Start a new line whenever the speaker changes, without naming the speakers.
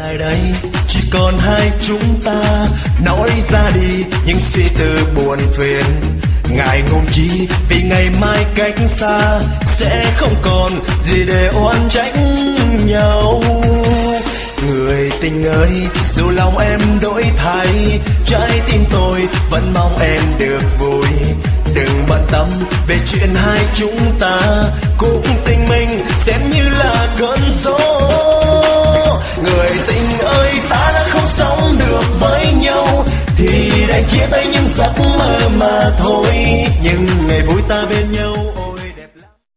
lại đây chỉ còn hai chúng ta, nói ra đi những suy tư buồn phiền, ngại ngùng chi vì ngày mai cách xa sẽ không còn gì để oán trách nhau. Người tình ơi, dù lòng em đổi thay, trái tim tôi vẫn mong em được vui. Đừng bận tâm về chuyện hai chúng ta, cuộc tình mình xem như là cơn gió. Người tình ơi, ta đã không sống được với nhau thì đành chia tay những giấc mơ mà thôi. Nhưng ngày vui ta bên nhau